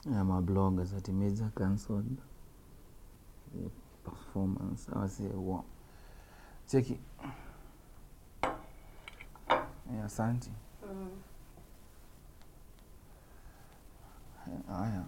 Yeah, my bloggers at major cancelled the performance. I say, wow. Check it. Yeah, Santi. Yeah.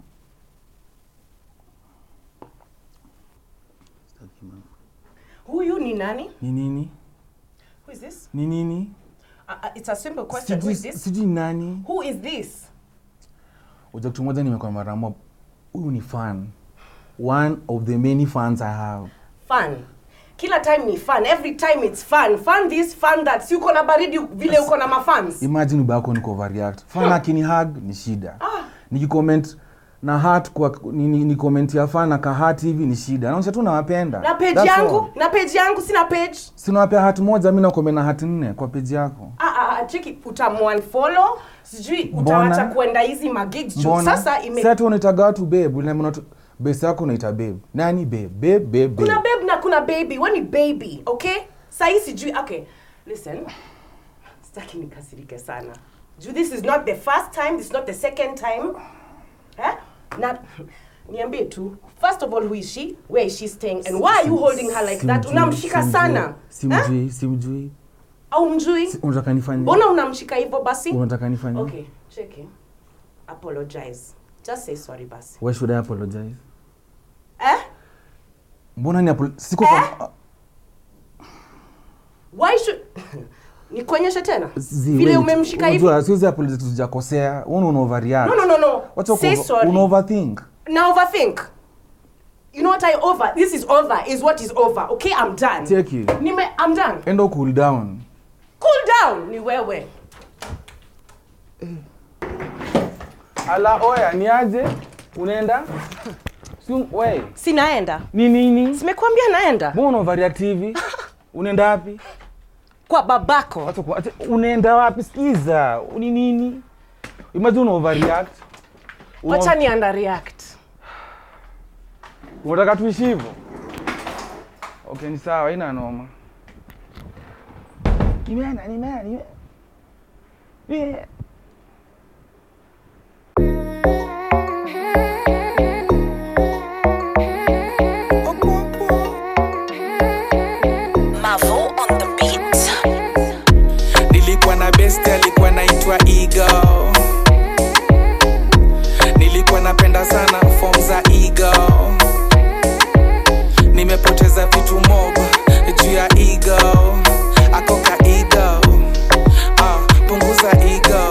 Who you ni nani? Ni nini? Who is this? Ni nini? It's a simple question. Who is this? Siji nani? Who is this? Uja kitu moja nimekuwa mara moja. Huyu ni fan. One of the many fans I have. Fun. Kila time ni fun. Every time it's fun. Fun this, fun that. Si uko na baridi vile uko na mafans. Imagine ubako niko overreact. Fan akini hug ni shida. Nikicomment na heart kwa ni comment ya fan na ka heart hivi ni shida. Naonyesha tu nawapenda. Na page yangu sina page. Sina wapea heart moja, mimi na comment na heart 4 kwa page yako. Cheki utamwanfollow. Sijui utaacha kwenda hizi magigs juu sasa Sasa tu unitaga watu babe, unaona base yako unaita babe. Nani babe? Babe. Kuna babe na kuna baby. Wani baby, okay? Sasa sijui okay. Listen. Sitaki nikasirike sana. This is not the first time, this is not the second time. Na niambie tu. First of all, who is she? Where is she staying? And why are you holding her like that? Unamshika sana. Simjui. Au mjui? Unataka nifanye? Mbona unamshika hivyo basi? Unataka nifanye? Okay, check it. Apologize. Just say sorry basi. Why should I apologize? Mbona ni siko Why should nikuonyesha tena? Vile umemshika hivi. Unajua siwezi apologize tujakosea. Una overreact. No. Say sorry. Una overthink. Now overthink. You know what this is over is what is over. Okay, I'm done. Take it. I'm done. Endo cool down. Cool down ni wewe. Ala oya ni aje? Unaenda? Wewe. Sinaenda. Ni nini? Simekwambia naenda. Mbona overreact hivi? Unaenda wapi? Kwa babako. Unaenda wapi? Sikiza. Ni nini? Imagine una overreact. Wacha ni underreact. Unataka tuishi hivyo? Okay, ni sawa, haina noma. Nimeana. Mavo on the beat. Nilikuwa na best alikuwa naitwa Ego. Nilikuwa napenda sana form za Ego. Nimepoteza vitu mob juu ya Ego. Akoka Ego. Punguza Ego.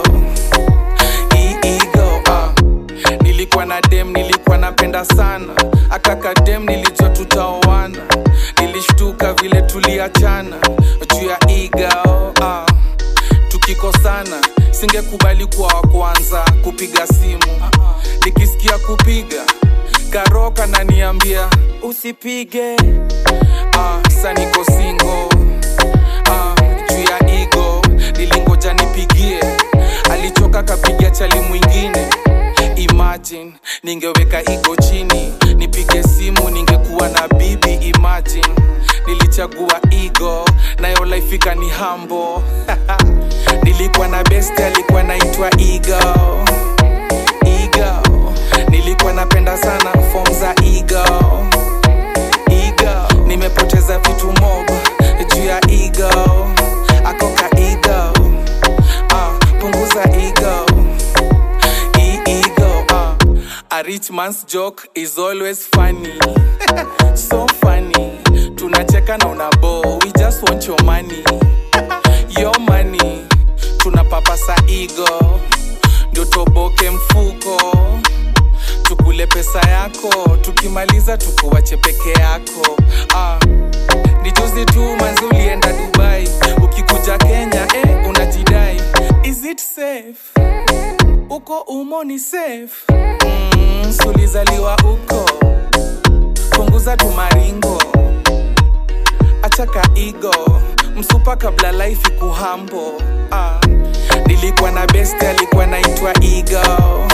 Ego. Nilikuwa na dem nilikuwa napenda sana. Akaka dem nilijua tutaoana. Nilishtuka vile tuliachana juu ya Ego. Tukikosana singekubali kuwa wa kwanza kupiga simu. Nikisikia kupiga Karoka na niambia usipige. Sasa niko single. Juu ya Ego nilingoja nipigie. Alichoka kapigia chali mwingine. Imagine ningeweka Ego chini nipige simu ningekuwa na bibi. Imagine nilichagua Ego nayo life ikani humble. Nilikuwa na best alikuwa naitwa Ego. Nilikuwa napenda sana form za Ego. Nimepoteza vitu mob juu ya Ego. Akoka Ego. Punguza Ego. A rich man's joke is always funny. So funny. Tunacheka na unabo. We just want your money. Your money. Tunapapasa Ego. Ndio toboke mfuko. Tukule pesa yako. Tukimaliza tukuwache peke yako. Ni juzi tu manzi ulienda Dubai. Ukikuja Kenya unajidai. Is it safe? Uko umo ni safe. Sulizaliwa uko. Punguza tumaringo. Achaka Ego. Msupa kabla life ikuhambo. Nilikuwa na best alikuwa naitwa Ego.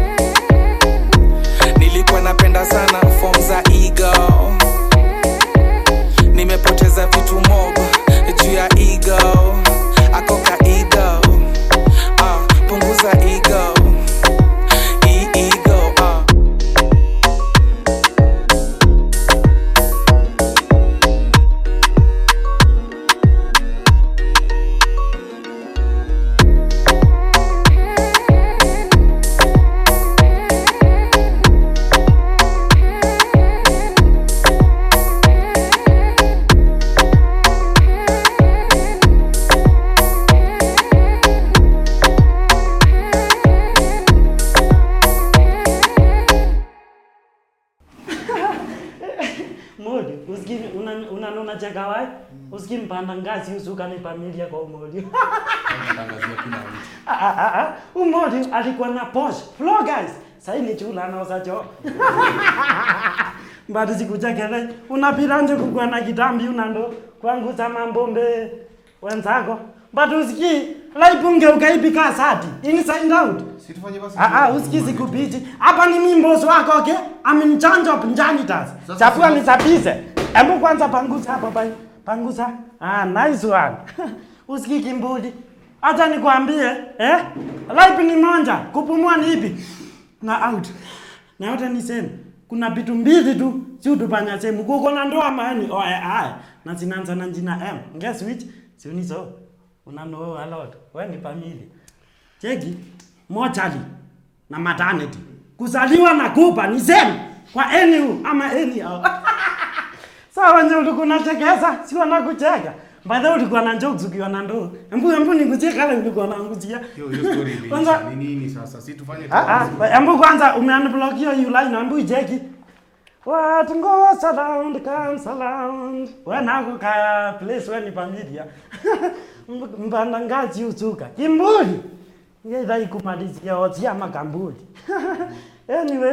Nilikuwa napenda sana form za Ego. Nimepoteza vitu mob juu ya Ego. Akoka Ego. Punguza Ego. Ego. Usikini unacheka wapi? Usikini mpanda ngazi usuka ni familia kwa Umoli. Anatangazia kila mtu. Umoli alikuwa na Porsche. Floor guys. Sasa ni chula anauza choo. Mbadi sikuchekele. Unapita nje kukua na kitambi unando kwangu za mambombe wenzako. But usikii laipunge ukaipika sati. Inside out. Situfanye basi. Usikii sikupichi. Hapa ni mimi boss wako, okay? I'm in charge of Njanitas. Chafua nisabize. Hebu kwanza panguza hapa bai. Panguza. Nice one. Usikii kimbudi. Acha nikwambie, life ni monja, kupumua ni ipi? Na out. Na yote ni same. Kuna vitu mbili tu, si utupanya same. Kuko na ndoa maani, na zinaanza na jina M. Guess which? Si uniso. Una know a lot. Wewe ni familia. Cheki, mortality na maternity. Kuzaliwa na kupa ni same kwa any ama any. Sawa nje ulikuwa unachekeza, si wanakucheka. By the way ulikuwa na jokes ukiwa na ndoo. Embu nikucheka leo ulikuwa unaanguzia. Hiyo story ni nini sasa? Si tufanye embu kwanza umeunblock hiyo line embu icheki. What goes around comes around. Nako kaya place when familia. Mbanda ngazi usuka. Kimbuli. Ngeza ikumalizia otia makambuli. Anyway.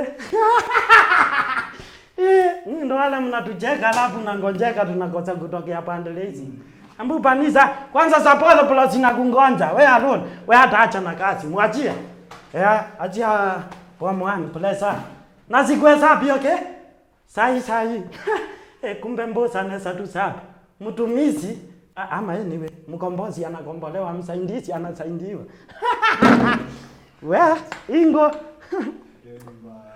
Ndo wale mnatucheka alafu nangonjeka tunakosa kutokea pande hizi. Ambu panisa kwanza support plus na kungonja. Wewe alone, wewe ataacha na kazi. Mwachie. Achia kwa mwani plesa. Na sikwesa pia okay? Sai. Kumbe mbosa nesa tu sapa. Mtumizi ama anyway, mkombozi anakombolewa, msaidizi anasaidiwa. Wewe ingo